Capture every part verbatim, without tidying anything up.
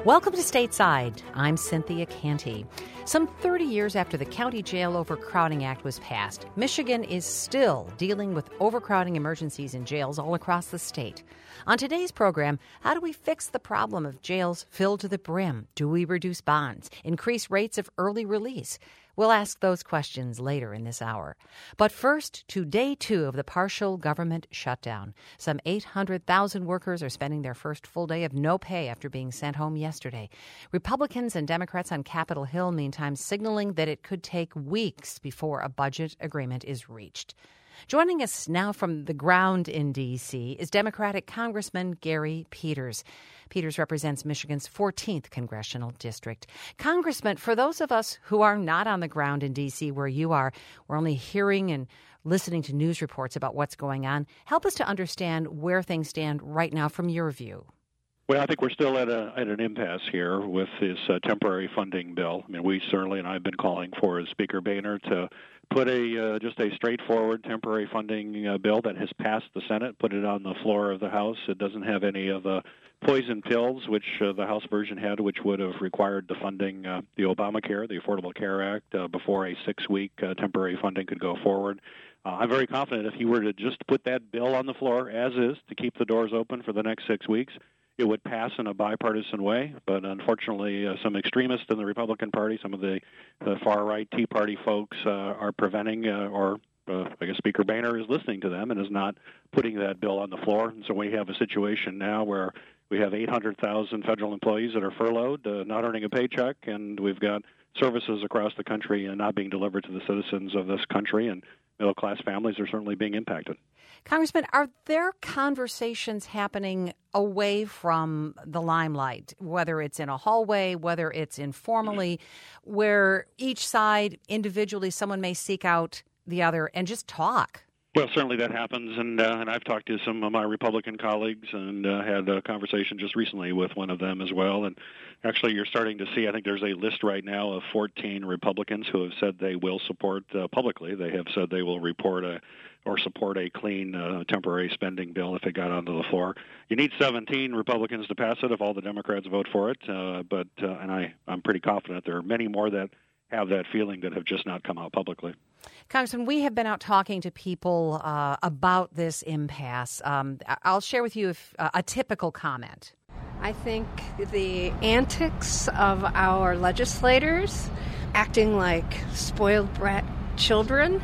Welcome to Stateside. I'm Cynthia Canty. Some thirty years after the County Jail Overcrowding Act was passed, Michigan is still dealing with overcrowding emergencies in jails all across the state. On today's program, how do we fix the problem of jails filled to the brim? Do we reduce bonds, increase rates of early release? We'll ask those questions later in this hour. But first, to day two of the partial government shutdown. Some eight hundred thousand workers are spending their first full day of no pay after being sent home yesterday. Republicans and Democrats on Capitol Hill, meantime, signaling that it could take weeks before a budget agreement is reached. Joining us now from the ground in D C is Democratic Congressman Gary Peters. Peters represents Michigan's fourteenth congressional district. Congressman, for those of us who are not on the ground in D C where you are, we're only hearing and listening to news reports about what's going on. Help us to understand where things stand right now from your view. Well, I think we're still at a at an impasse here with this uh, temporary funding bill. I mean, we certainly, and I've been calling for Speaker Boehner to put a uh, just a straightforward temporary funding uh, bill that has passed the Senate, put it on the floor of the House. It doesn't have any of the poison pills, which uh, the House version had, which would have required the funding, uh, the Obamacare, the Affordable Care Act, uh, before a six-week uh, temporary funding could go forward. Uh, I'm very confident if he were to just put that bill on the floor as is to keep the doors open for the next six weeks, it would pass in a bipartisan way, but unfortunately, uh, some extremists in the Republican Party, some of the, the far-right Tea Party folks uh, are preventing, uh, or uh, I guess Speaker Boehner is listening to them and is not putting that bill on the floor. And so we have a situation now where we have eight hundred thousand federal employees that are furloughed, uh, not earning a paycheck, and we've got services across the country and not being delivered to the citizens of this country, and middle-class families are certainly being impacted. Congressman, are there conversations happening away from the limelight, whether it's in a hallway, whether it's informally, where each side individually, someone may seek out the other and just talk? Well, certainly that happens, and uh, and I've talked to some of my Republican colleagues and uh, had a conversation just recently with one of them as well. And actually, you're starting to see, I think there's a list right now of fourteen Republicans who have said they will support uh, publicly. They have said they will report a or support a clean uh, temporary spending bill if it got onto the floor. You need seventeen Republicans to pass it if all the Democrats vote for it. Uh, but uh, and I, I'm pretty confident there are many more that have that feeling that have just not come out publicly. Congressman, we have been out talking to people uh, about this impasse. Um, I'll share with you if, uh, a typical comment. I think the antics of our legislators acting like spoiled brat children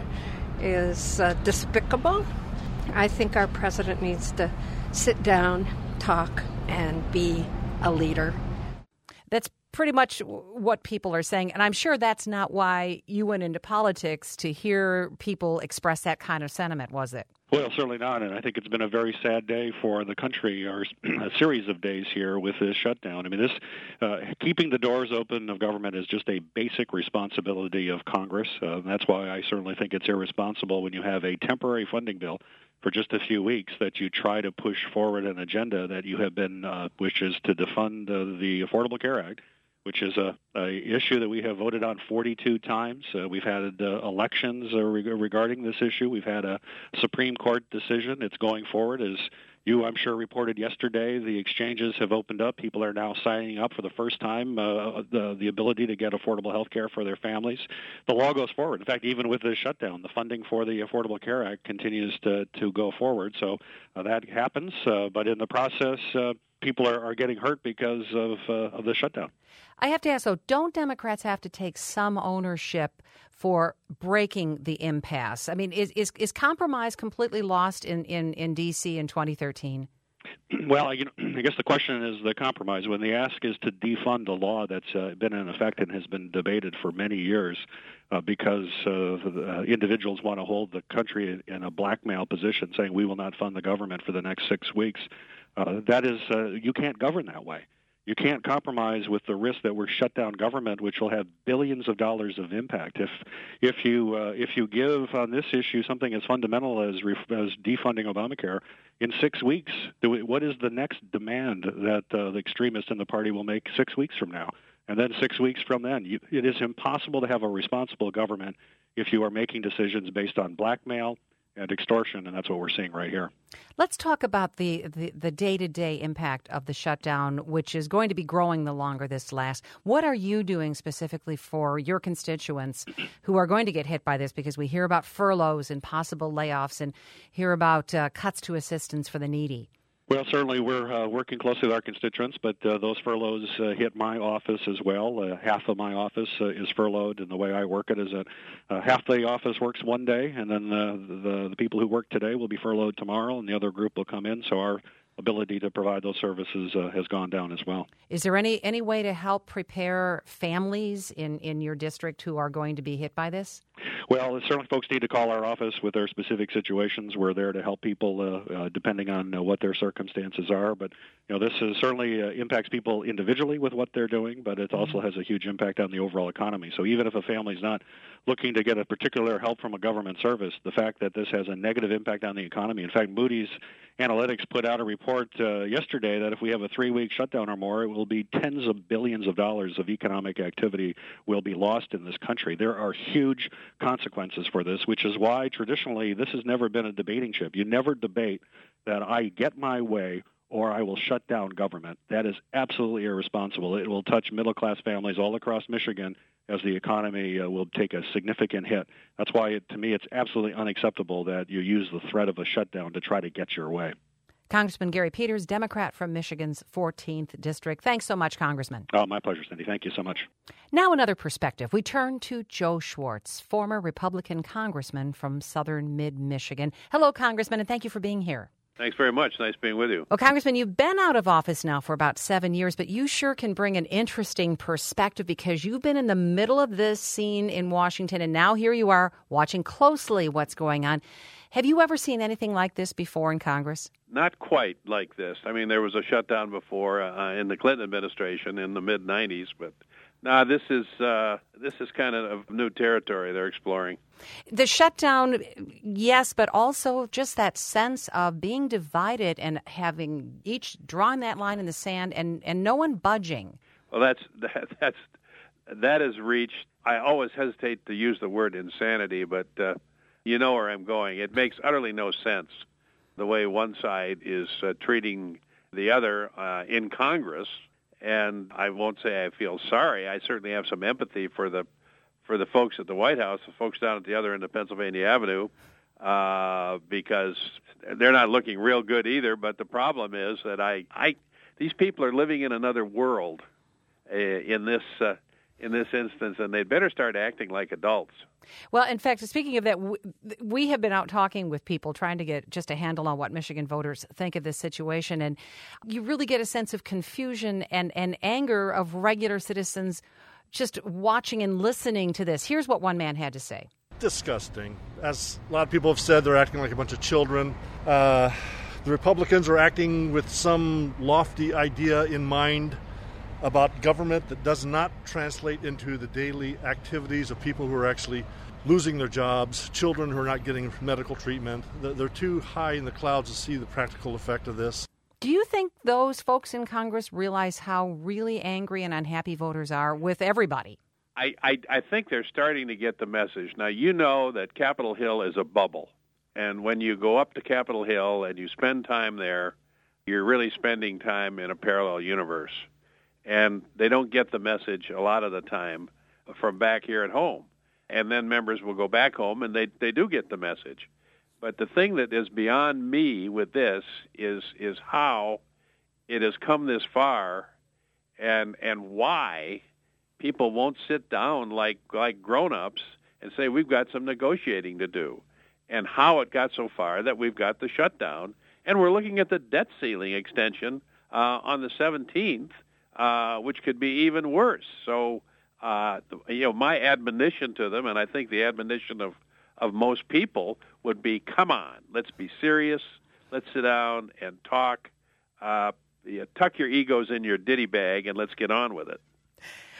is uh, despicable. I think our president needs to sit down, talk, and be a leader. That's pretty much what people are saying. And I'm sure that's not why you went into politics, to hear people express that kind of sentiment, was it? Well, certainly not. And I think it's been a very sad day for the country, or a series of days here with this shutdown. I mean, this uh, keeping the doors open of government is just a basic responsibility of Congress. Uh, that's why I certainly think it's irresponsible when you have a temporary funding bill for just a few weeks that you try to push forward an agenda that you have been, uh, which is to defund uh, the Affordable Care Act, which is a, a issue that we have voted on forty-two times. Uh, we've had uh, elections uh, re- regarding this issue. We've had a Supreme Court decision. It's going forward. As you, I'm sure, reported yesterday, the exchanges have opened up. People are now signing up for the first time uh, the, the ability to get affordable health care for their families. The law goes forward. In fact, even with the shutdown, the funding for the Affordable Care Act continues to, to go forward. So uh, that happens. Uh, but in the process, uh, people are, are getting hurt because of, uh, of the shutdown. I have to ask, though, don't Democrats have to take some ownership for breaking the impasse? I mean, is is, is compromise completely lost in, in, in D C in twenty thirteen? Well, you know, I guess the question is the compromise. When the ask is to defund a law that's uh, been in effect and has been debated for many years uh, because uh, the, uh, individuals want to hold the country in a blackmail position, saying we will not fund the government for the next six weeks, uh, that is, uh, you can't govern that way. You can't compromise with the risk that we're shut down government, which will have billions of dollars of impact. If if you uh, if you give on this issue something as fundamental as ref- as defunding Obamacare, in six weeks, do we, what is the next demand that uh, the extremists in the party will make six weeks from now? And then six weeks from then, you, it is impossible to have a responsible government if you are making decisions based on blackmail, and extortion, and that's what we're seeing right here. Let's talk about the, the, the day-to-day impact of the shutdown, which is going to be growing the longer this lasts. What are you doing specifically for your constituents who are going to get hit by this? Because we hear about furloughs and possible layoffs and hear about uh, cuts to assistance for the needy. Well, certainly we're uh, working closely with our constituents, but uh, those furloughs uh, hit my office as well. Uh, half of my office uh, is furloughed, and the way I work it is that uh, half the office works one day, and then uh, the, the people who work today will be furloughed tomorrow, and the other group will come in, so our ability to provide those services uh, has gone down as well. Is there any, any way to help prepare families in, in your district who are going to be hit by this? Well, certainly folks need to call our office with their specific situations. We're there to help people uh, uh, depending on uh, what their circumstances are. But, you know, this is certainly uh, impacts people individually with what they're doing, but it also has a huge impact on the overall economy. So even if a family's not looking to get a particular help from a government service, the fact that this has a negative impact on the economy. In fact, Moody's Analytics put out a report uh, yesterday that if we have a three-week shutdown or more, it will be tens of billions of dollars of economic activity will be lost in this country. There are huge consequences for this, which is why traditionally this has never been a debating chip. You never debate that I get my way or I will shut down government. That is absolutely irresponsible. It will touch middle-class families all across Michigan as the economy uh, will take a significant hit. That's why, it, to me, it's absolutely unacceptable that you use the threat of a shutdown to try to get your way. Congressman Gary Peters, Democrat from Michigan's fourteenth District. Thanks so much, Congressman. Oh, my pleasure, Cindy. Thank you so much. Now another perspective. We turn to Joe Schwartz, former Republican congressman from southern mid-Michigan. Hello, Congressman, and thank you for being here. Thanks very much. Nice being with you. Well, Congressman, you've been out of office now for about seven years, but you sure can bring an interesting perspective because you've been in the middle of this scene in Washington, and now here you are watching closely what's going on. Have you ever seen anything like this before in Congress? Not quite like this. I mean, there was a shutdown before uh, in the Clinton administration in the mid nineties, but no, this is uh, this is kind of new territory they're exploring. The shutdown, yes, but also just that sense of being divided and having each drawn that line in the sand and, and no one budging. Well, that's that, that's that has reached. I always hesitate to use the word insanity, but uh, you know where I'm going. It makes utterly no sense the way one side is uh, treating the other uh, in Congress. And I won't say I feel sorry. I certainly have some empathy for the for the folks at the White House, the folks down at the other end of Pennsylvania Avenue, uh, because they're not looking real good either. But the problem is that I, I these people are living in another world uh, in this uh, in this instance, and they'd better start acting like adults. Well, in fact, speaking of that, we have been out talking with people trying to get just a handle on what Michigan voters think of this situation, and you really get a sense of confusion and, and anger of regular citizens just watching and listening to this. Here's what one man had to say. Disgusting. As a lot of people have said, they're acting like a bunch of children. Uh, the Republicans are acting with some lofty idea in mind about government that does not translate into the daily activities of people who are actually losing their jobs, children who are not getting medical treatment. They're too high in the clouds to see the practical effect of this. Do you think those folks in Congress realize how really angry and unhappy voters are with everybody? I, I, I think they're starting to get the message. Now, you know that Capitol Hill is a bubble. And when you go up to Capitol Hill and you spend time there, you're really spending time in a parallel universe. And they don't get the message a lot of the time from back here at home. And then members will go back home, and they, they do get the message. But the thing that is beyond me with this is is how it has come this far and and why people won't sit down like, like grown-ups and say, we've got some negotiating to do, and how it got so far that we've got the shutdown. And we're looking at the debt ceiling extension uh, on the seventeenth, Uh, which could be even worse. So, uh, you know, my admonition to them, and I think the admonition of, of most people, would be, come on, let's be serious. Let's sit down and talk. Uh, you tuck your egos in your ditty bag, and let's get on with it.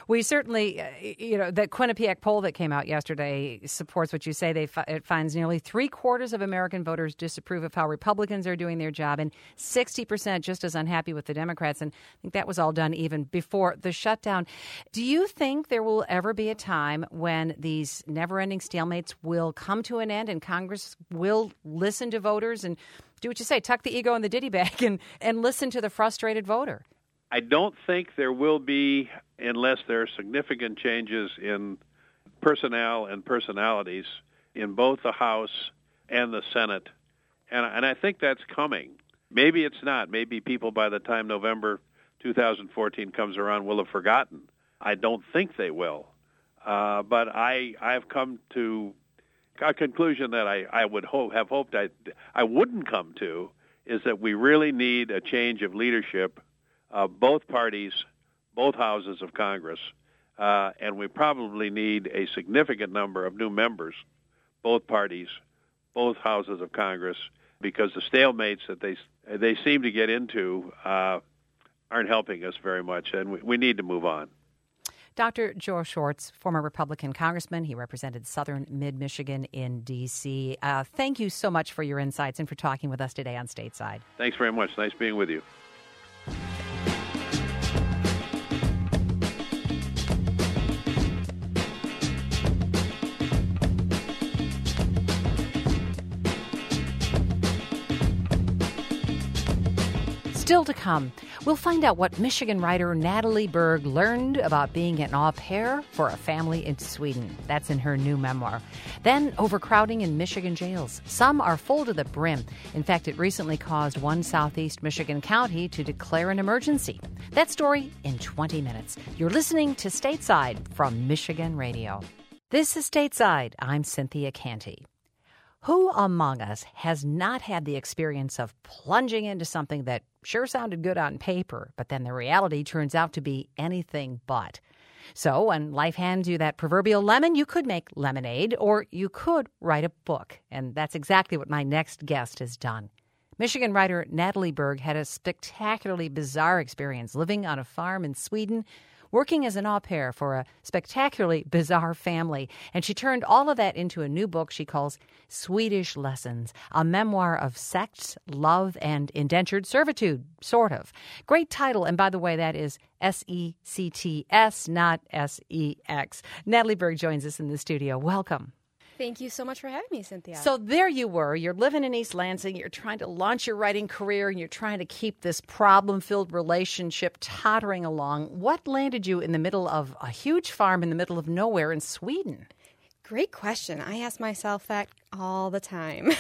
We certainly, uh, you know, the Quinnipiac poll that came out yesterday supports what you say. They fi- it finds nearly three quarters of American voters disapprove of how Republicans are doing their job, and sixty percent just as unhappy with the Democrats. And I think that was all done even before the shutdown. Do you think there will ever be a time when these never-ending stalemates will come to an end and Congress will listen to voters and do what you say, tuck the ego in the ditty bag and, and listen to the frustrated voter? I don't think there will be unless there are significant changes in personnel and personalities in both the House and the Senate. And, and I think that's coming. Maybe it's not. Maybe people by the time November two thousand fourteen comes around will have forgotten. I don't think they will. Uh, but I, I've come to a conclusion that I, I would hope, have hoped I, I wouldn't come to, is that we really need a change of leadership, uh, both parties, both houses of Congress, uh, and we probably need a significant number of new members, both parties, both houses of Congress, because the stalemates that they they seem to get into uh, aren't helping us very much, and we, we need to move on. Doctor Joe Schwartz, former Republican congressman. He represented southern mid-Michigan in D C. Uh, thank you so much for your insights and for talking with us today on Stateside. Thanks very much. Nice being with you. Still to come, we'll find out what Michigan writer Natalie Berg learned about being an au pair for a family in Sweden. That's in her new memoir. Then, overcrowding in Michigan jails. Some are full to the brim. In fact, it recently caused one southeast Michigan county to declare an emergency. That story in twenty minutes. You're listening to Stateside from Michigan Radio. This is Stateside. I'm Cynthia Canty. Who among us has not had the experience of plunging into something that sure sounded good on paper, but then the reality turns out to be anything but? So when life hands you that proverbial lemon, you could make lemonade, or you could write a book. And that's exactly what my next guest has done. Michigan writer Natalie Berg had a spectacularly bizarre experience living on a farm in Sweden, working as an au pair for a spectacularly bizarre family. And she turned all of that into a new book she calls Swedish Lessons, a memoir of sex, love, and indentured servitude, sort of. Great title. And by the way, that is S E C T S, not S E X. Natalie Berg joins us in the studio. Welcome. Thank you so much for having me, Cynthia. So there you were. You're living in East Lansing. You're trying to launch your writing career, and you're trying to keep this problem-filled relationship tottering along. What landed you in the middle of a huge farm in the middle of nowhere in Sweden? Great question. I ask myself that all the time.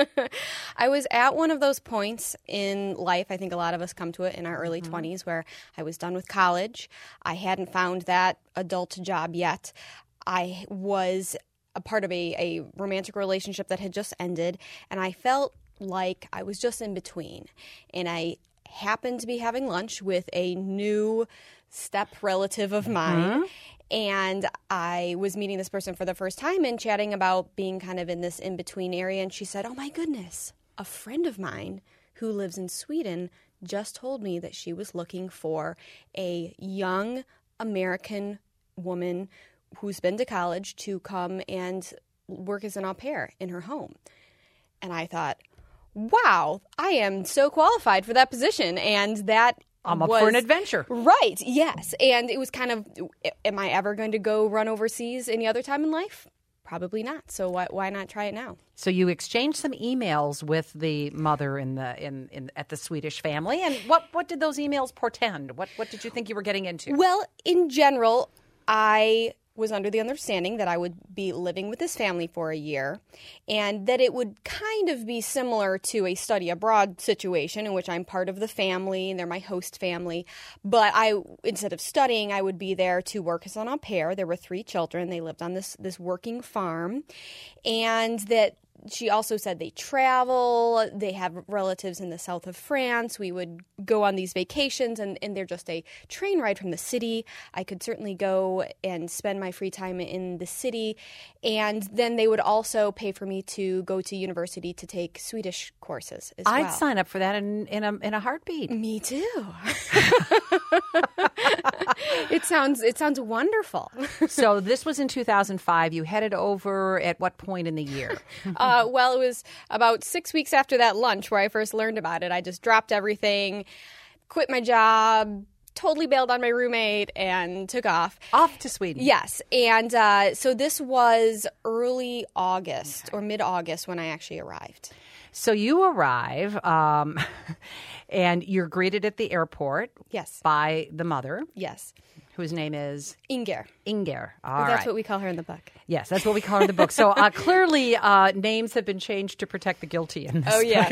I was at one of those points in life, I think a lot of us come to it in our early mm-hmm. twenties, where I was done with college. I hadn't found that adult job yet. I was a part of a, a romantic relationship that had just ended, and I felt like I was just in between. And I happened to be having lunch with a new step relative of mine, mm-hmm. and I was meeting this person for the first time and chatting about being kind of in this in-between area, and she said, "Oh my goodness, a friend of mine who lives in Sweden just told me that she was looking for a young American woman who's been to college to come and work as an au pair in her home." And I thought, wow, I am so qualified for that position. And that I'm up was, for an adventure. Right, yes. And it was kind of, am I ever going to go run overseas any other time in life? Probably not. So why, why not try it now? So you exchanged some emails with the mother in the in, in at the Swedish family. And what, what did those emails portend? What what did you think you were getting into? Well, in general, I was under the understanding that I would be living with this family for a year, and that it would kind of be similar to a study abroad situation in which I'm part of the family and they're my host family. But I, instead of studying, I would be there to work as an au pair. There were three children. They lived on this, this working farm, and that she also said they travel, they have relatives in the south of France. We would go on these vacations, and, and they're just a train ride from the city. I could certainly go and spend my free time in the city. And then they would also pay for me to go to university to take Swedish courses as I'd well. sign up for that in, in, a, in a heartbeat. Me too. It sounds it sounds wonderful. So this was in two thousand five. You headed over at what point in the year? uh, well, it was about six weeks after that lunch where I first learned about it. I just dropped everything, quit my job, totally bailed on my roommate, and took off. Off to Sweden. Yes. And uh, so this was early August or mid-August when I actually arrived. So you arrive, um, and you're greeted at the airport. Yes. By the mother. Yes. Whose name is? Inger. Inger. All That's right. what we call her in the book. Yes, that's what we call her in the book. So uh, clearly uh, names have been changed to protect the guilty in this. Oh, yes.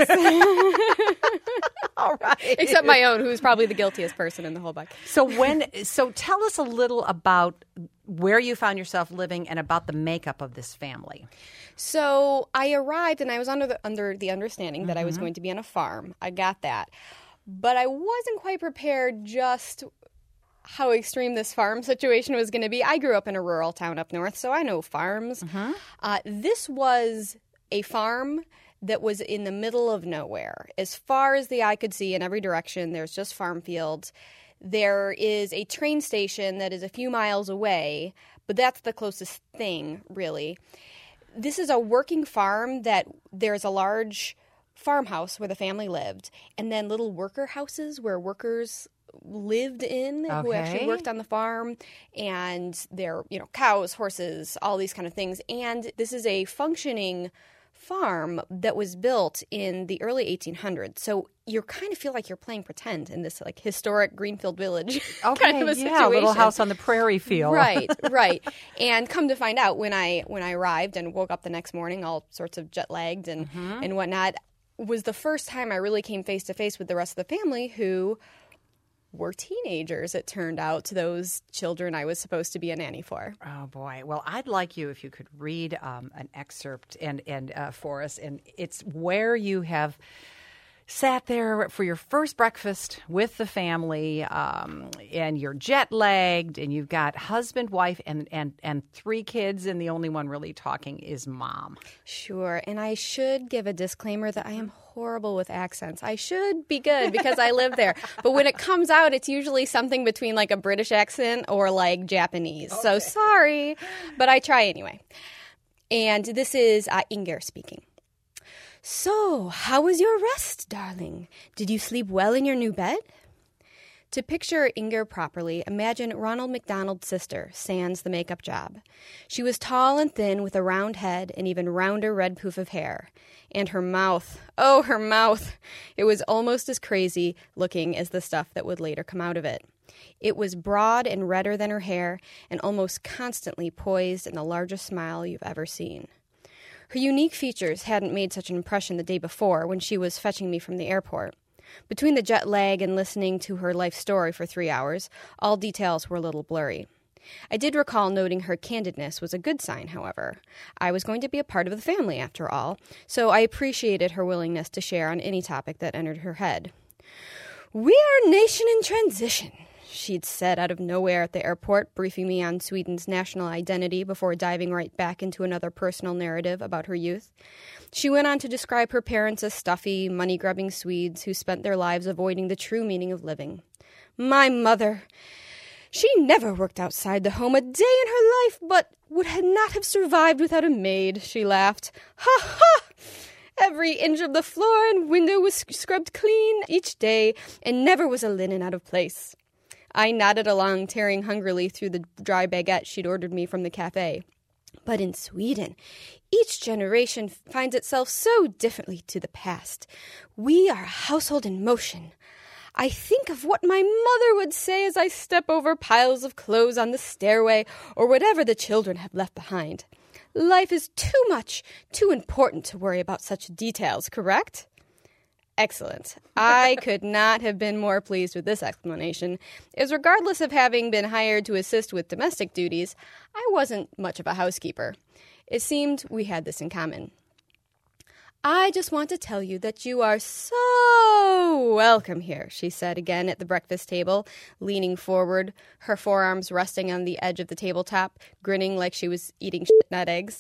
All right. Except my own, who's probably the guiltiest person in the whole book. So when, so tell us a little about where you found yourself living and about the makeup of this family. So I arrived, and I was under the under the understanding mm-hmm. that I was going to be on a farm. I got that. But I wasn't quite prepared just how extreme this farm situation was going to be. I grew up in a rural town up north, so I know farms. Mm-hmm. Uh, this was a farm that was in the middle of nowhere. As far as the eye could see in every direction, there's just farm fields. There is a train station that is a few miles away, but that's the closest thing, really. This is a working farm that there's a large farmhouse where the family lived, and then little worker houses where workers lived in okay. who actually worked on the farm, and they're, you know, cows, horses, all these kind of things. And this is a functioning farm that was built in the early eighteen hundreds. So you kind of feel like you're playing pretend in this like historic Greenfield Village okay, kind of a yeah, situation. Little house on the prairie feel. Right, right. And come to find out, when I when I arrived and woke up the next morning, all sorts of jet lagged and mm-hmm. and whatnot, was the first time I really came face to face with the rest of the family, who were teenagers, it turned out, to those children I was supposed to be a nanny for. Oh, boy. Well, I'd like you, if you could read um, an excerpt and, and uh, for us. And it's where you have sat there for your first breakfast with the family, um, and you're jet-lagged, and you've got husband, wife, and, and, and three kids, and the only one really talking is mom. Sure. And I should give a disclaimer that I am horrible with accents. I should be good because I live there. But when it comes out, it's usually something between like a British accent or like Japanese. Okay. So sorry, but I try anyway. And this is uh, Inger speaking. So, how was your rest, darling? Did you sleep well in your new bed? To picture Inger properly, imagine Ronald McDonald's sister, sans the makeup job. She was tall and thin with a round head and even rounder red poof of hair. And her mouth, oh, her mouth! It was almost as crazy looking as the stuff that would later come out of it. It was broad and redder than her hair and almost constantly poised in the largest smile you've ever seen. Her unique features hadn't made such an impression the day before when she was fetching me from the airport. Between the jet lag and listening to her life story for three hours, all details were a little blurry. I did recall noting her candidness was a good sign, however. I was going to be a part of the family, after all, so I appreciated her willingness to share on any topic that entered her head. "We are a nation in transition," she'd said out of nowhere at the airport, briefing me on Sweden's national identity before diving right back into another personal narrative about her youth. She went on to describe her parents as stuffy, money-grubbing Swedes who spent their lives avoiding the true meaning of living. "My mother, she never worked outside the home a day in her life, but would not have survived without a maid," she laughed. "Ha ha! Every inch of the floor and window was scrubbed clean each day, and never was a linen out of place." I nodded along, tearing hungrily through the dry baguette she'd ordered me from the cafe. But in Sweden, each generation finds itself so differently to the past. We are a household in motion. I think of what my mother would say as I step over piles of clothes on the stairway or whatever the children have left behind. Life is too much, too important to worry about such details, correct? Excellent. I could not have been more pleased with this explanation, as regardless of having been hired to assist with domestic duties, I wasn't much of a housekeeper. It seemed we had this in common. I just want to tell you that you are so welcome here, she said again at the breakfast table, leaning forward, her forearms resting on the edge of the tabletop, grinning like she was eating shit, not eggs.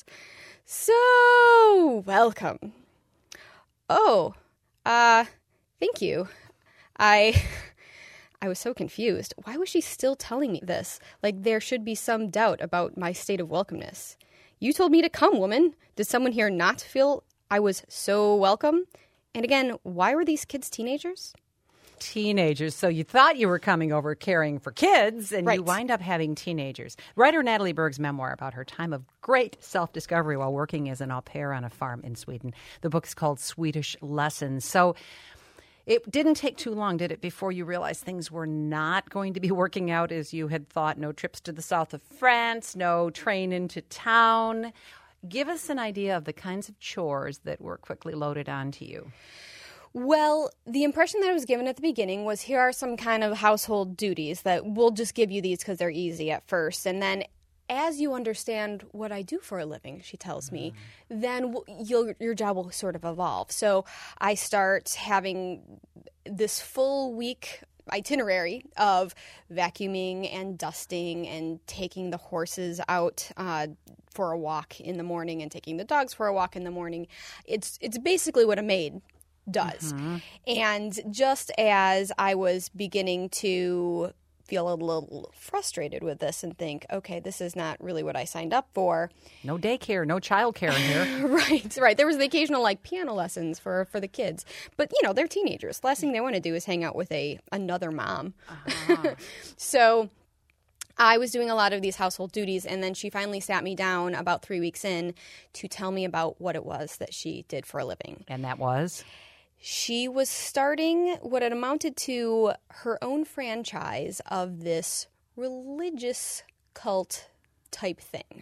So welcome. Oh, uh, thank you. I... I was so confused. Why was she still telling me this? Like there should be some doubt about my state of welcomeness. You told me to come, woman. Did someone here not feel I was so welcome? And again, why were these kids teenagers? Teenagers. So you thought you were coming over caring for kids, and right. you wind up having teenagers. Writer Natalie Berg's memoir about her time of great self-discovery while working as an au pair on a farm in Sweden. The book is called Swedish Lessons. So it didn't take too long, did it, before you realized things were not going to be working out as you had thought? No trips to the south of France, no train into town. Give us an idea of the kinds of chores that were quickly loaded onto you. Well, the impression that I was given at the beginning was here are some kind of household duties that we'll just give you these because they're easy at first. And then as you understand what I do for a living, she tells me, mm. then you'll, your job will sort of evolve. So I start having this full week itinerary of vacuuming and dusting and taking the horses out uh, for a walk in the morning and taking the dogs for a walk in the morning. It's it's basically what a maid does. Mm-hmm. And just as I was beginning to feel a little frustrated with this and think, okay, this is not really what I signed up for. No daycare, no childcare in here. right, right. There was the occasional like piano lessons for, for the kids. But, you know, they're teenagers. The last thing they want to do is hang out with a another mom. Uh-huh. So I was doing a lot of these household duties, and then she finally sat me down about three weeks in to tell me about what it was that she did for a living. And that was? She was starting what had amounted to her own franchise of this religious cult type thing.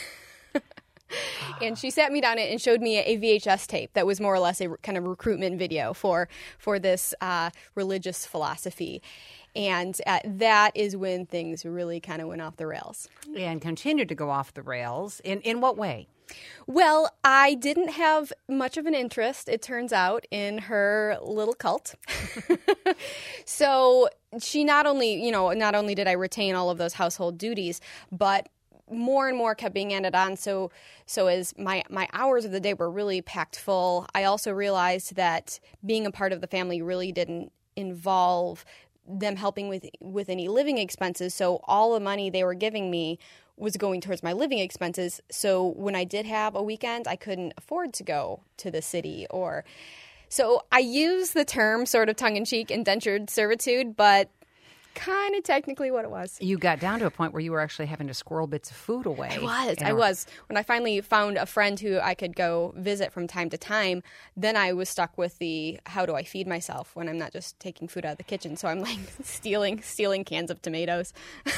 And she sat me down and showed me a V H S tape that was more or less a kind of recruitment video for, for this uh, religious philosophy. And uh, that is when things really kind of went off the rails. And continued to go off the rails. In, in what way? Well, I didn't have much of an interest, it turns out, in her little cult. So she not only, you know, not only did I retain all of those household duties, but more and more kept being added on. So so as my, my hours of the day were really packed full, I also realized that being a part of the family really didn't involve them helping with with any living expenses. So all the money they were giving me was going towards my living expenses. So when I did have a weekend, I couldn't afford to go to the city. Or so I use the term sort of tongue-in-cheek indentured servitude, but kind of technically what it was. You got down to a point where you were actually having to squirrel bits of food away. I was. I was. When I finally found a friend who I could go visit from time to time, then I was stuck with the how do I feed myself when I'm not just taking food out of the kitchen. So I'm like stealing stealing cans of tomatoes.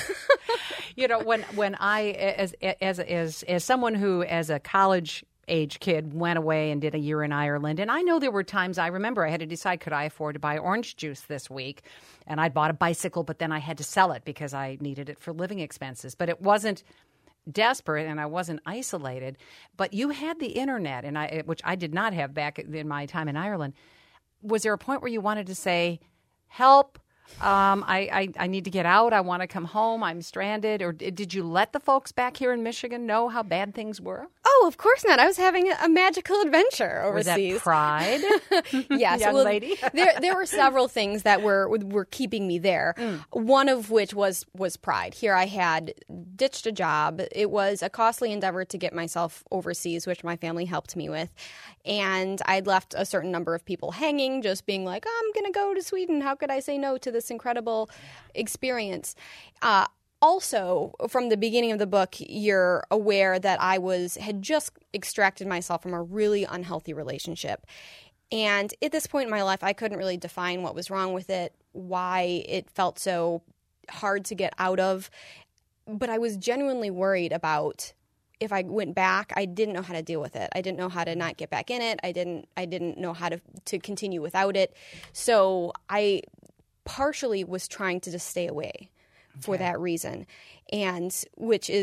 You know, when when I as as as as someone who as a college age kid went away and did a year in Ireland. And I know there were times I remember I had to decide, could I afford to buy orange juice this week? And I'd bought a bicycle, but then I had to sell it because I needed it for living expenses. But it wasn't desperate and I wasn't isolated. But you had the internet, and I, which I did not have back in my time in Ireland. Was there a point where you wanted to say, help? Um, I, I, I need to get out. I want to come home. I'm stranded. Or did you let the folks back here in Michigan know how bad things were? Oh, of course not. I was having a magical adventure overseas. Was that pride? Yes, young well, lady. there there were several things that were were keeping me there. Mm. One of which was was pride. Here I had ditched a job. It was a costly endeavor to get myself overseas, which my family helped me with. And I'd left a certain number of people hanging, just being like, oh, I'm going to go to Sweden. How could I say no to this incredible experience? Uh, also, from the beginning of the book, you're aware that I was had just extracted myself from a really unhealthy relationship. And at this point in my life, I couldn't really define what was wrong with it, why it felt so hard to get out of. But I was genuinely worried about if I went back, I didn't know how to deal with it. I didn't know how to not get back in it. I didn't I didn't know how to to continue without it. So I partially was trying to just stay away for okay. that reason. And which is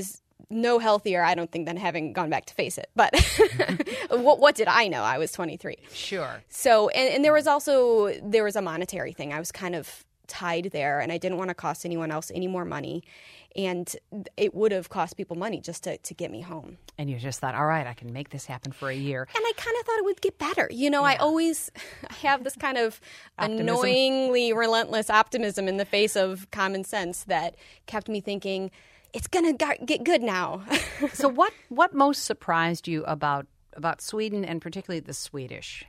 no healthier, I don't think, than having gone back to Face It. But what, what did I know? I was twenty-three. Sure. So, and, and there was also, there was a monetary thing. I was kind of tied there, and I didn't want to cost anyone else any more money. And it would have cost people money just to, to get me home. And you just thought, all right, I can make this happen for a year. And I kind of thought it would get better. You know, yeah. I always have this kind of Optimism. Annoyingly relentless optimism in the face of common sense that kept me thinking, it's going to get good now. So what, what most surprised you about about Sweden, and particularly the Swedish?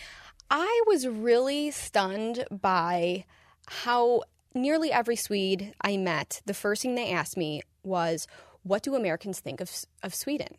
I was really stunned by how nearly every Swede I met, the first thing they asked me was, what do Americans think of of Sweden?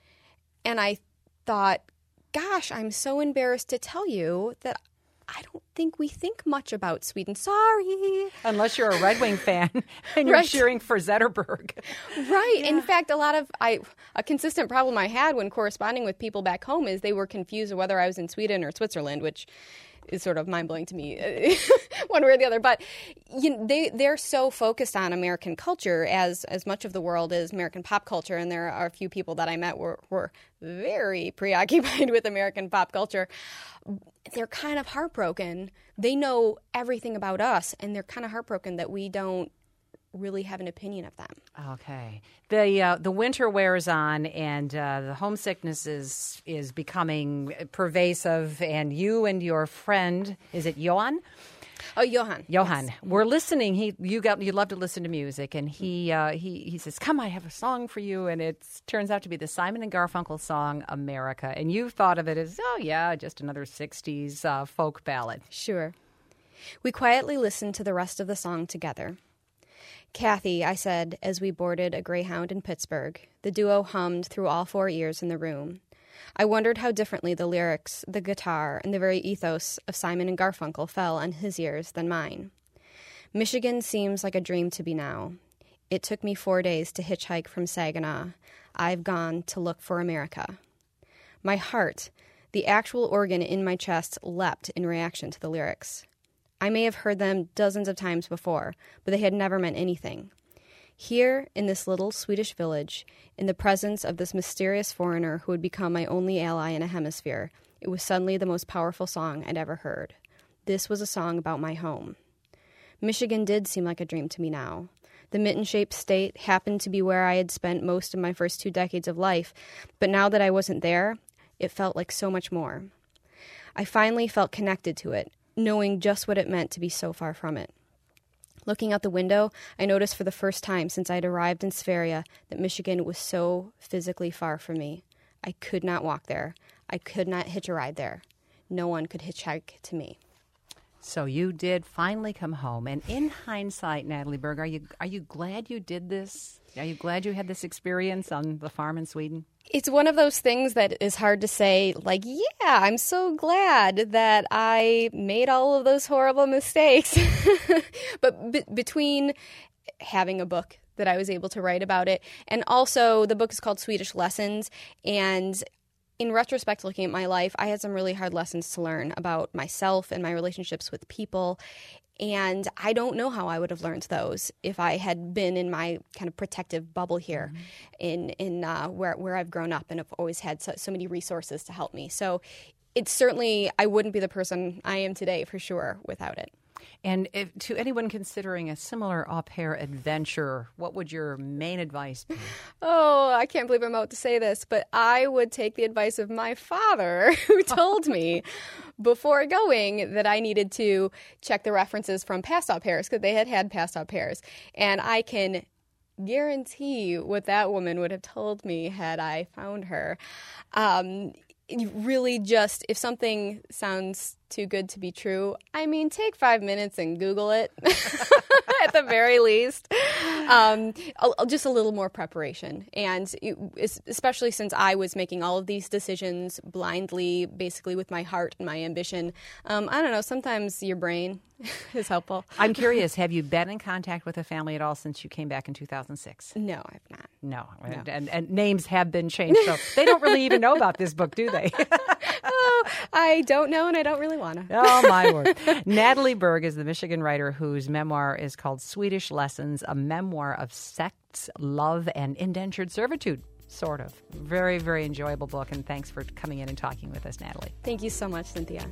And I thought, gosh, I'm so embarrassed to tell you that I don't think we think much about Sweden. Sorry. Unless you're a Red Wing fan and you're Right. cheering for Zetterberg. Right. Yeah. In fact, a lot of I a consistent problem I had when corresponding with people back home is they were confused whether I was in Sweden or Switzerland, which is sort of mind-blowing to me, one way or the other. But you know, they, they're so focused on American culture, as as much of the world is American pop culture, and there are a few people that I met were, were very preoccupied with American pop culture. They're kind of heartbroken. They know everything about us, and they're kind of heartbroken that we don't really have an opinion of them. Okay. The uh, the winter wears on, and uh, the homesickness is is becoming pervasive. And you and your friend, is it Johan? Oh, Johan. Johan, Yes. we're listening. He you got you love to listen to music, and he uh, he he says, "Come, I have a song for you," and it turns out to be the Simon and Garfunkel song "America." And you thought of it as, oh yeah, just another sixties uh, folk ballad. Sure. We quietly listened to the rest of the song together. Kathy, I said, as we boarded a Greyhound in Pittsburgh. The duo hummed through all four ears in the room. I wondered how differently the lyrics, the guitar, and the very ethos of Simon and Garfunkel fell on his ears than mine. Michigan seems like a dream to me now. It took me four days to hitchhike from Saginaw. I've gone to look for America. My heart, the actual organ in my chest, leapt in reaction to the lyrics. I may have heard them dozens of times before, but they had never meant anything. Here, in this little Swedish village, in the presence of this mysterious foreigner who would become my only ally in a hemisphere, it was suddenly the most powerful song I'd ever heard. This was a song about my home. Michigan did seem like a dream to me now. The mitten-shaped state happened to be where I had spent most of my first two decades of life, but now that I wasn't there, it felt like so much more. I finally felt connected to it, knowing just what it meant to be so far from it. Looking out the window, I noticed for the first time since I'd arrived in Sverige that Michigan was so physically far from me. I could not walk there. I could not hitch a ride there. No one could hitchhike to me. So you did finally come home. And in hindsight, Natalie Berg, are you are you glad you did this? Are you glad you had this experience on the farm in Sweden? It's one of those things that is hard to say, like, yeah, I'm so glad that I made all of those horrible mistakes. But b- between having a book that I was able to write about it, and also the book is called Swedish Lessons, and in retrospect, looking at my life, I had some really hard lessons to learn about myself and my relationships with people. And I don't know how I would have learned those if I had been in my kind of protective bubble here, mm-hmm. in in uh, where where I've grown up and have always had so, so many resources to help me. So it's certainly, I wouldn't be the person I am today for sure without it. And if, to anyone considering a similar au pair adventure, what would your main advice be? Oh, I can't believe I'm about to say this, but I would take the advice of my father, who told me before going that I needed to check the references from past au pairs, because they had had past au pairs. And I can guarantee what that woman would have told me had I found her. Um, really just, if something sounds too good to be true, I mean, take five minutes and Google it at the very least. Um, a, just a little more preparation. And it, especially since I was making all of these decisions blindly, basically with my heart and my ambition, um, I don't know, sometimes your brain is helpful. I'm curious, have you been in contact with a family at all since you came back in two thousand six? No, I've not. No. no. And, and, and names have been changed, so they don't really even know about this book, do they? Oh, I don't know, and I don't really want to. Oh, my word. Natalie Berg is the Michigan writer whose memoir is called Swedish Lessons, a memoir of sex, love, and indentured servitude. Sort of. Very, very enjoyable book, and thanks for coming in and talking with us, Natalie. Thank you so much, Cynthia.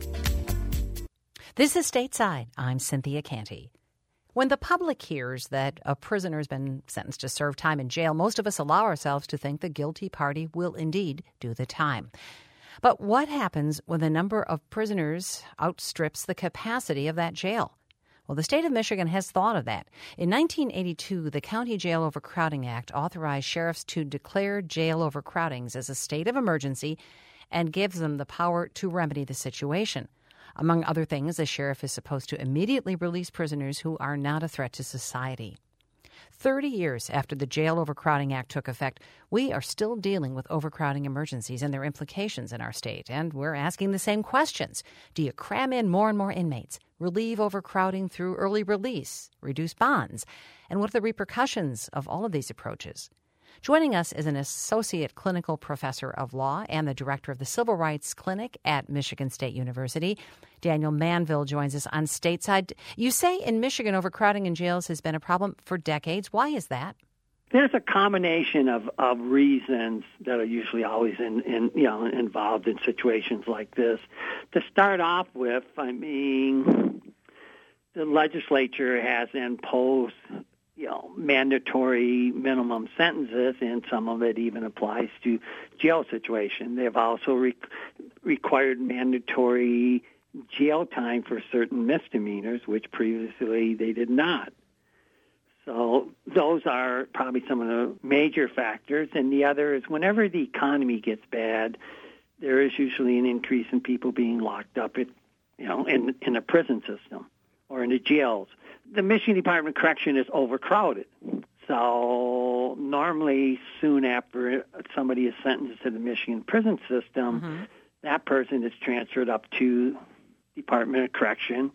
This is Stateside. I'm Cynthia Canty. When the public hears that a prisoner has been sentenced to serve time in jail, most of us allow ourselves to think the guilty party will indeed do the time. But what happens when the number of prisoners outstrips the capacity of that jail? Well, the state of Michigan has thought of that. In nineteen eighty-two, the County Jail Overcrowding Act authorized sheriffs to declare jail overcrowdings as a state of emergency and gives them the power to remedy the situation. Among other things, the sheriff is supposed to immediately release prisoners who are not a threat to society. Thirty years after the Jail Overcrowding Act took effect, we are still dealing with overcrowding emergencies and their implications in our state. And we're asking the same questions. Do you cram in more and more inmates, relieve overcrowding through early release, reduce bonds? And what are the repercussions of all of these approaches? Joining us is an associate clinical professor of law and the director of the Civil Rights Clinic at Michigan State University. Daniel Manville joins us on Stateside. You say in Michigan, overcrowding in jails has been a problem for decades. Why is that? There's a combination of, of reasons that are usually always in, in you know involved in situations like this. To start off with, I mean, the legislature has imposed you know, mandatory minimum sentences, and some of it even applies to jail situation. They've also re- required mandatory jail time for certain misdemeanors, which previously they did not. So those are probably some of the major factors. And the other is whenever the economy gets bad, there is usually an increase in people being locked up at, you know, in, in the prison system or in the jails. The Michigan Department of Correction is overcrowded. So normally soon after somebody is sentenced to the Michigan prison system, mm-hmm. that person is transferred up to Department of Correction.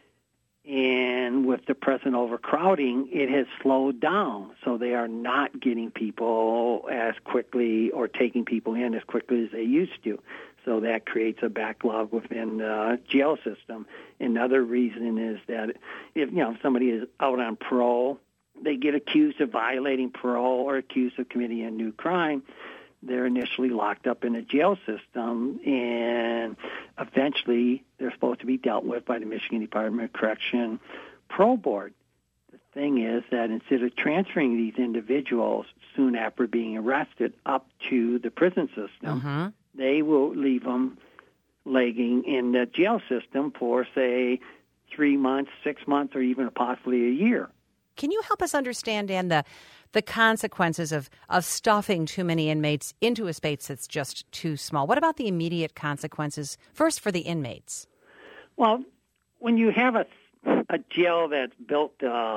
And with the present overcrowding, it has slowed down. So they are not getting people as quickly or taking people in as quickly as they used to. So that creates a backlog within the jail system. Another reason is that if you know if somebody is out on parole, they get accused of violating parole or accused of committing a new crime, they're initially locked up in a jail system, and eventually they're supposed to be dealt with by the Michigan Department of Correction Parole Board. The thing is that instead of transferring these individuals soon after being arrested up to the prison system, mm-hmm. they will leave them lagging in the jail system for, say, three months, six months, or even possibly a year. Can you help us understand, Dan, the the consequences of, of stuffing too many inmates into a space that's just too small? What about the immediate consequences, first for the inmates? Well, when you have a, a jail that's built to uh,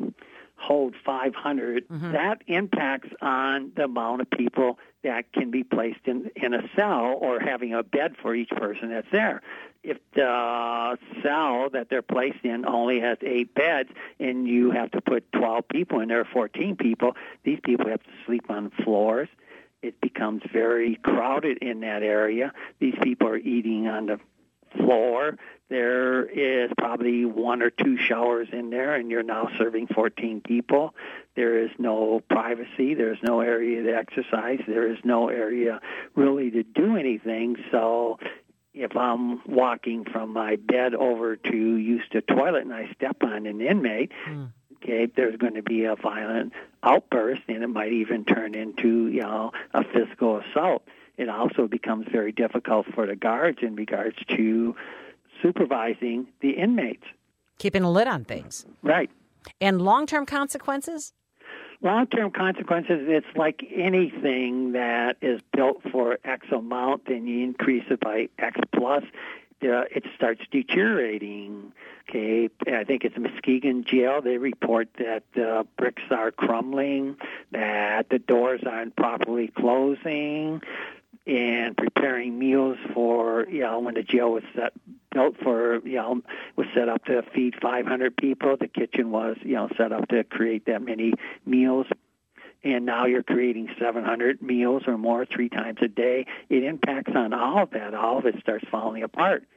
hold five hundred, mm-hmm. that impacts on the amount of people that can be placed in, in a cell or having a bed for each person that's there. If the cell that they're placed in only has eight beds and you have to put twelve people in there, fourteen people, these people have to sleep on floors. It becomes very crowded in that area. These people are eating on the floor. There is probably one or two showers in there, and you're now serving fourteen people. There is no privacy. There's no area to exercise. There is no area really to do anything. So if I'm walking from my bed over to use the toilet and I step on an inmate, mm. okay, there's going to be a violent outburst, and it might even turn into, you know, a physical assault. It also becomes very difficult for the guards in regards to supervising the inmates. Keeping a lid on things. Right. And long-term consequences? Long-term consequences, it's like anything that is built for X amount and you increase it by X plus, uh, it starts deteriorating. Okay, I think it's Muskegon Jail. They report that the bricks are crumbling, that the doors aren't properly closing, and preparing meals for, you know, when the jail was set, built for, you know, was set up to feed five hundred people. The kitchen was, you know, set up to create that many meals. And now you're creating seven hundred meals or more three times a day. It impacts on all of that. All of it starts falling apart.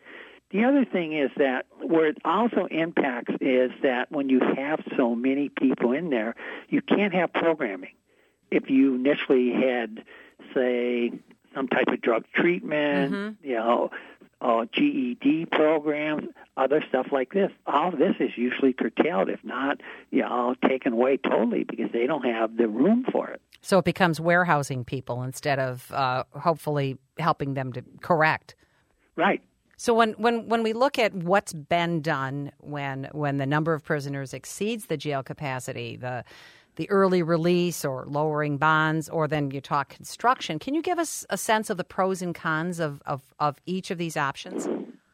The other thing is that where it also impacts is that when you have so many people in there, you can't have programming. If you initially had, say, some type of drug treatment, mm-hmm. you know, uh, G E D programs, other stuff like this, all of this is usually curtailed, if not, you know, taken away totally because they don't have the room for it. So it becomes warehousing people instead of uh, hopefully helping them to correct. Right. So when, when, when we look at what's been done when when the number of prisoners exceeds the jail capacity, the the early release or lowering bonds, or then you talk construction, can you give us a sense of the pros and cons of, of, of each of these options?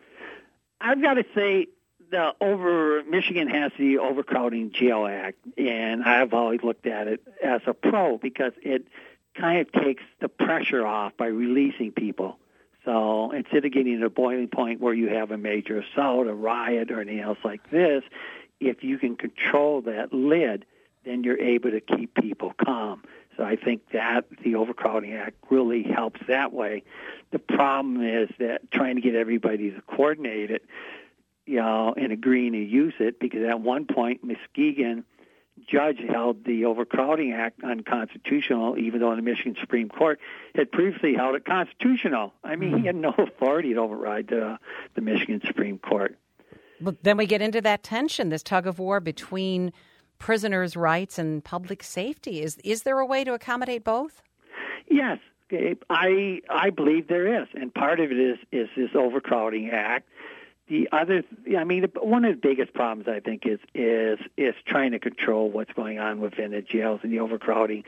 I've got to say the over Michigan has the Overcrowding Jail Act, and I've always looked at it as a pro because it kind of takes the pressure off by releasing people. So instead of getting to a boiling point where you have a major assault, a riot, or anything else like this, if you can control that lid, then you're able to keep people calm. So I think that the Overcrowding Act really helps that way. The problem is that trying to get everybody to coordinate it, you know, and agreeing to use it, because at one point Muskegon judge held the Overcrowding Act unconstitutional, even though the Michigan Supreme Court had previously held it constitutional. I mean, mm-hmm. he had no authority to override the, the Michigan Supreme Court. But then we get into that tension, this tug of war between prisoners' rights and public safety. Is is there a way to accommodate both? Yes, Gabe. I I believe there is, and part of it is is this Overcrowding Act. The other, I mean, one of the biggest problems I think is is is trying to control what's going on within the jails and the overcrowding.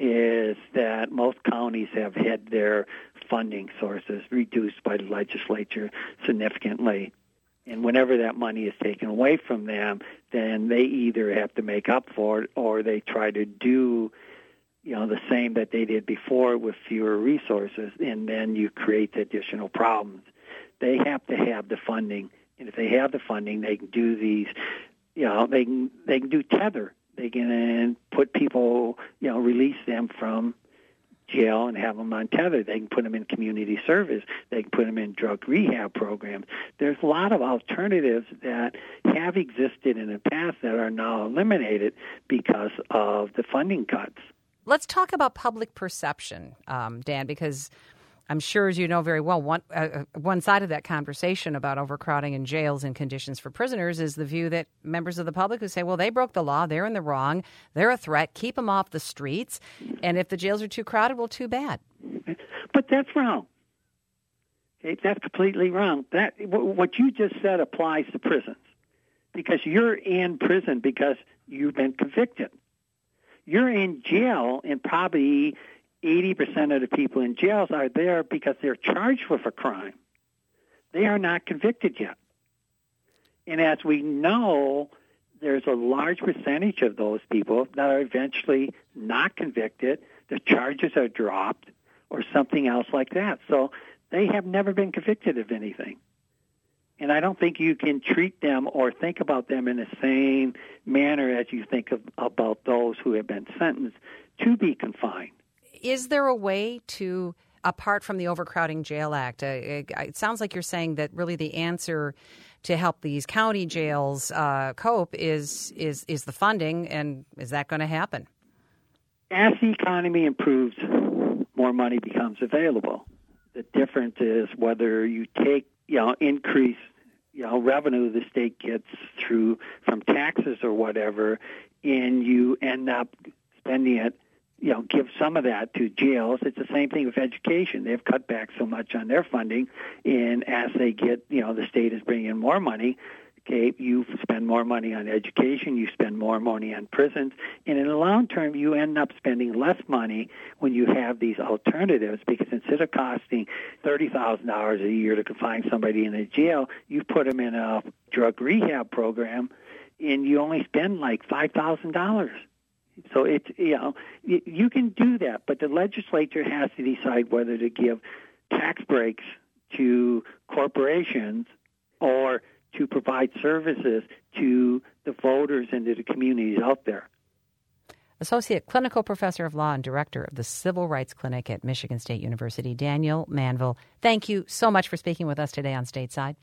Is that most counties have had their funding sources reduced by the legislature significantly, and whenever that money is taken away from them, then they either have to make up for it or they try to do, you know, the same that they did before with fewer resources, and then you create additional problems. They have to have the funding, and if they have the funding, they can do these. You know, they can they can do tether. They can put people, you know, release them from jail and have them on tether. They can put them in community service. They can put them in drug rehab programs. There's a lot of alternatives that have existed in the past that are now eliminated because of the funding cuts. Let's talk about public perception, um, Dan, because I'm sure, as you know very well, one uh, one side of that conversation about overcrowding in jails and conditions for prisoners is the view that members of the public who say, well, they broke the law, they're in the wrong, they're a threat, keep them off the streets, and if the jails are too crowded, well, too bad. But that's wrong. Okay, that's completely wrong. That what you just said applies to prisons, because you're in prison because you've been convicted. You're in jail, and probably eighty percent of the people in jails are there because they're charged with a crime. They are not convicted yet. And as we know, there's a large percentage of those people that are eventually not convicted. The charges are dropped or something else like that. So they have never been convicted of anything. And I don't think you can treat them or think about them in the same manner as you think of, about those who have been sentenced to be confined. Is there a way to, apart from the Overcrowding Jail Act, uh, it, it sounds like you're saying that really the answer to help these county jails uh, cope is, is is the funding, and is that going to happen? As the economy improves, more money becomes available. The difference is whether you take, you know, increase, you know, revenue the state gets through from taxes or whatever, and you end up spending it, you know, give some of that to jails. It's the same thing with education. They've cut back so much on their funding, and as they get, you know, the state is bringing in more money, okay, you spend more money on education, you spend more money on prisons, and in the long term, you end up spending less money when you have these alternatives, because instead of costing thirty thousand dollars a year to confine somebody in a jail, you put them in a drug rehab program, and you only spend like five thousand dollars. So it's, you know, you can do that, but the legislature has to decide whether to give tax breaks to corporations or to provide services to the voters and to the communities out there. Associate Clinical Professor of Law and Director of the Civil Rights Clinic at Michigan State University, Daniel Manville, thank you so much for speaking with us today on Stateside.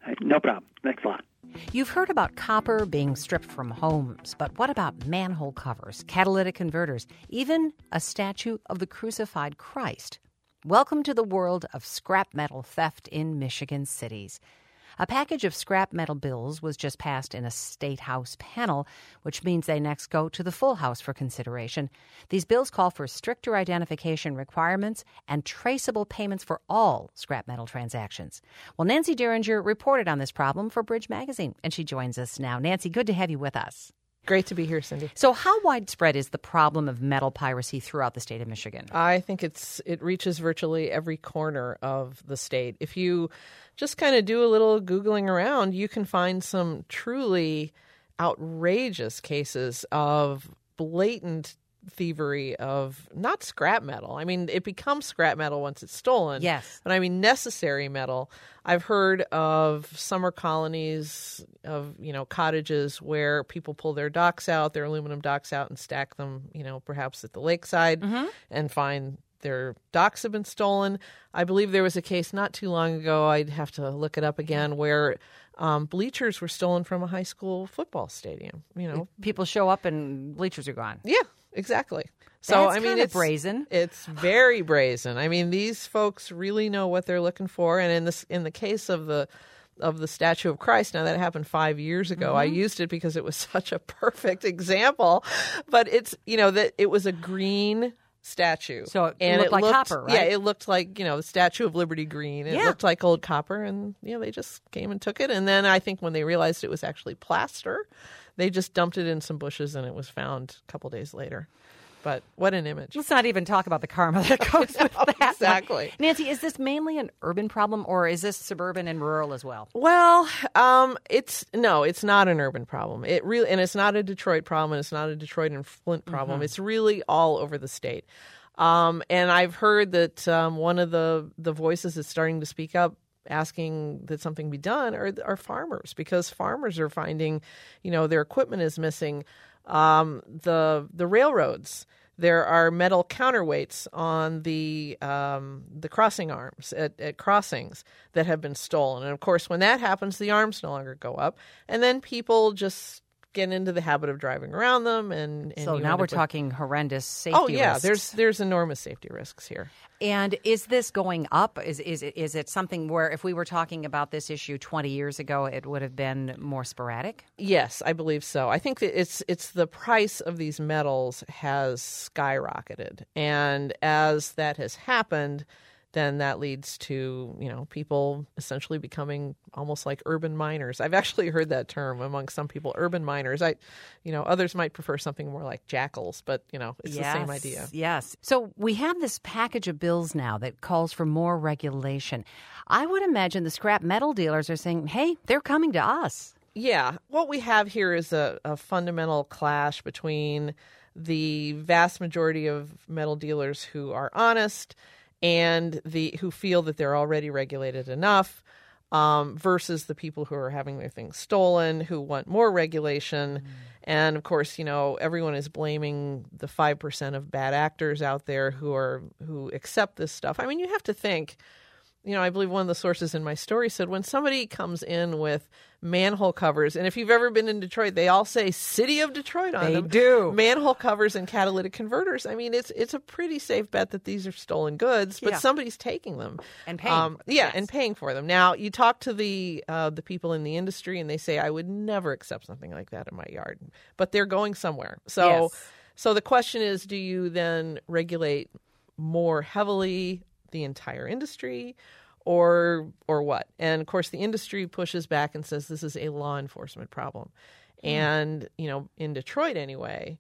No problem. Thanks a lot. You've heard about copper being stripped from homes, but what about manhole covers, catalytic converters, even a statue of the crucified Christ? Welcome to the world of scrap metal theft in Michigan cities. A package of scrap metal bills was just passed in a State House panel, which means they next go to the full House for consideration. These bills call for stricter identification requirements and traceable payments for all scrap metal transactions. Well, Nancy Derringer reported on this problem for Bridge Magazine, and she joins us now. Nancy, good to have you with us. Great to be here, Cindy. So how widespread is the problem of metal piracy throughout the state of Michigan? I think it's it reaches virtually every corner of the state. If you just kind of do a little Googling around, you can find some truly outrageous cases of blatant thievery of not scrap metal. I mean, it becomes scrap metal once it's stolen. Yes. But I mean necessary metal. I've heard of summer colonies of, you know, cottages where people pull their docks out, their aluminum docks out, and stack them, you know, perhaps at the lakeside mm-hmm. and find their docks have been stolen. I believe there was a case not too long ago, I'd have to look it up again, where um, bleachers were stolen from a high school football stadium. You know, people show up and bleachers are gone. Yeah. Exactly. So That's I mean, kind of it's brazen. It's very brazen. I mean, these folks really know what they're looking for. And in this, in the case of the of the statue of Christ, now that happened five years ago. Mm-hmm. I used it because it was such a perfect example. But it's you know that it was a green statue, so it and looked it like looked, copper, right? Yeah, it looked like you know the Statue of Liberty green. It yeah. looked like old copper, and you know they just came and took it. And then I think when they realized it was actually plaster, they just dumped it in some bushes, and it was found a couple days later. But what an image. Let's not even talk about the karma that goes with that. Exactly. Nancy, is this mainly an urban problem, or is this suburban and rural as well? Well, um, it's no, it's not an urban problem. It really, and it's not a Detroit problem, and it's not a Detroit and Flint problem. Mm-hmm. It's really all over the state. Um, and I've heard that um, one of the, the voices that's starting to speak up asking that something be done are, are farmers, because farmers are finding, you know, their equipment is missing. Um, the the railroads, there are metal counterweights on the um, the crossing arms at, at crossings that have been stolen. And, of course, when that happens, the arms no longer go up. And then people just get into the habit of driving around them. And, and so now we're with... talking horrendous safety risks. Oh, yeah. risks. There's there's enormous safety risks here. And is this going up? Is is it, is it something where if we were talking about this issue twenty years ago, it would have been more sporadic? Yes, I believe so. I think that it's it's the price of these metals has skyrocketed. And as that has happened, then that leads to, you know, people essentially becoming almost like urban miners. I've actually heard that term among some people, urban miners. I, you know, others might prefer something more like jackals, but, you know, it's yes, the same idea. Yes. So we have this package of bills now that calls for more regulation. I would imagine the scrap metal dealers are saying, hey, they're coming to us. Yeah. What we have here is a, a fundamental clash between the vast majority of metal dealers who are honest and the who feel that they're already regulated enough, um, versus the people who are having their things stolen, who want more regulation. Mm. And, of course, you know, everyone is blaming the five percent of bad actors out there who are who accept this stuff. I mean, you have to think, you know, I believe one of the sources in my story said when somebody comes in with manhole covers, and if you've ever been in Detroit, they all say City of Detroit on they them. They do. Manhole covers and catalytic converters. I mean, it's it's a pretty safe bet that these are stolen goods, but yeah. somebody's taking them. And paying um, for them. Yeah, yes. and paying for them. Now, you talk to the uh, the people in the industry, and they say, I would never accept something like that in my yard. But they're going somewhere. So, yes. so the question is, do you then regulate more heavily the entire industry? Or or what? And, of course, the industry pushes back and says this is a law enforcement problem. Mm. And, you know, in Detroit anyway,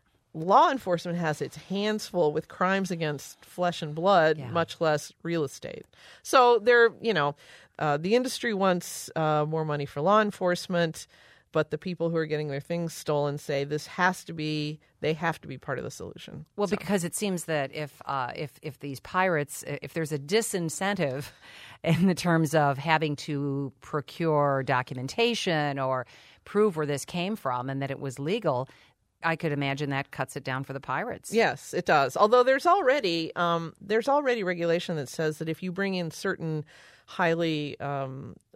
law enforcement has its hands full with crimes against flesh and blood, yeah. much less real estate. So they're, you know, uh, the industry wants uh, more money for law enforcement, but the people who are getting their things stolen say this has to be, they have to be part of the solution. Well, so. because it seems that if uh, if if these pirates, if there's a disincentive in the terms of having to procure documentation or prove where this came from and that it was legal, I could imagine that cuts it down for the pirates. Yes, it does. Although there's already um, there's already regulation that says that if you bring in certain highly um,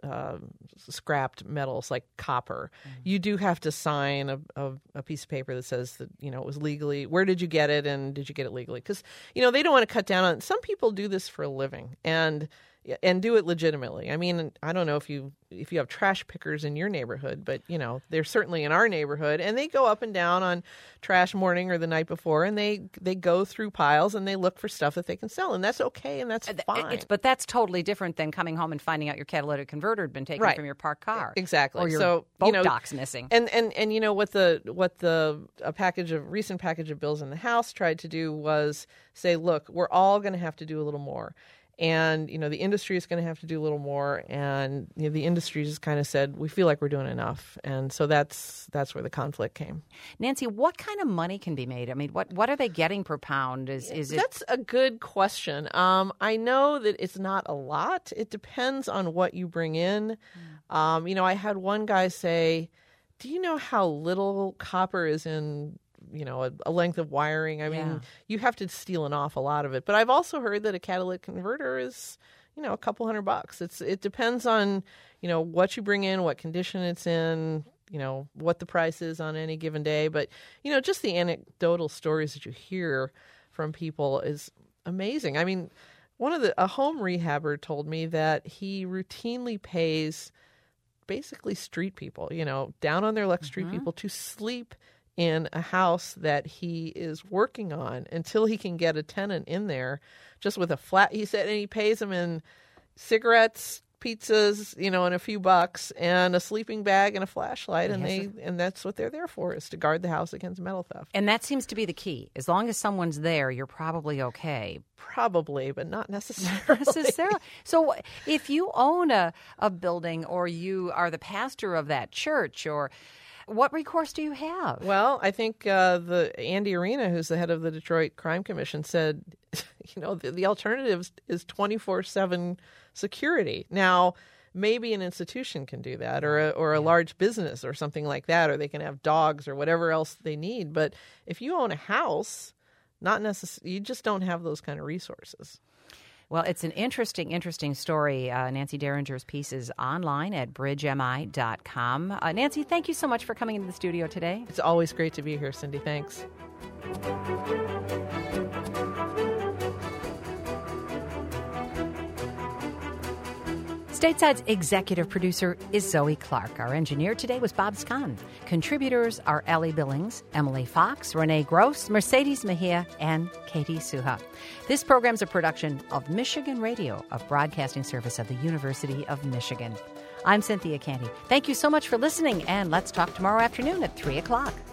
uh, scrapped metals like copper, Mm-hmm. you do have to sign a, a, a piece of paper that says that, you know, it was legally, where did you get it and did you get it legally? Because, you know, they don't want to cut down on, some people do this for a living and and do it legitimately. I mean, I don't know if you if you have trash pickers in your neighborhood, but, you know, they're certainly in our neighborhood, and they go up and down on trash morning or the night before, and they they go through piles and they look for stuff that they can sell, and that's okay and that's fine. It's, but that's totally different than coming home and finding out your catalytic converter had been taken Right. from your parked car. Exactly. Or your so, boat you know, dock's missing. And, and and you know what the what the a package of recent package of bills in the House tried to do was say, look, we're all going to have to do a little more. And, you know, the industry is going to have to do a little more. And you know, the industry just kind of said, we feel like we're doing enough. And so that's that's where the conflict came. Nancy, what kind of money can be made? I mean, what, what are they getting per pound? Is, is it... That's a good question. Um, I know that it's not a lot. It depends on what you bring in. Mm. Um, you know, I had one guy say, do you know how little copper is in you know, a, a length of wiring? I mean, Yeah. you have to steal an awful lot of it. But I've also heard that a catalytic converter is, you know, a couple hundred bucks. It's It depends on, you know, what you bring in, what condition it's in, you know, what the price is on any given day. But, you know, just the anecdotal stories that you hear from people is amazing. I mean, one of the, a home rehabber told me that he routinely pays basically street people, you know, down on their luck street Mm-hmm. people to sleep in a house that he is working on until he can get a tenant in there just with a flat. He said, and he pays them in cigarettes, pizzas, you know, and a few bucks and a sleeping bag and a flashlight. And Yes. they, and that's what they're there for, is to guard the house against metal theft. And that seems to be the key. As long as someone's there, you're probably okay. Probably, but not necessarily. Necessarily. So if you own a, a building or you are the pastor of that church, or what recourse do you have? Well, I think uh, the Andy Arena, who's the head of the Detroit Crime Commission, said, you know, the, the alternative is twenty-four seven security. Now, maybe an institution can do that, or a, or a large business or something like that, or they can have dogs or whatever else they need. But if you own a house, not necessarily, you just don't have those kind of resources. Well, it's an interesting, interesting story. Uh, Nancy Derringer's piece is online at bridge m i dot com. Uh, Nancy, thank you so much for coming into the studio today. It's always great to be here, Cindy. Thanks. Stateside's executive producer is Zoe Clark. Our engineer today was Bob Scahn. Contributors are Ellie Billings, Emily Fox, Renee Gross, Mercedes Mejia, and Katie Suha. This program's a production of Michigan Radio, a broadcasting service of the University of Michigan. I'm Cynthia Canty. Thank you so much for listening, and let's talk tomorrow afternoon at three o'clock.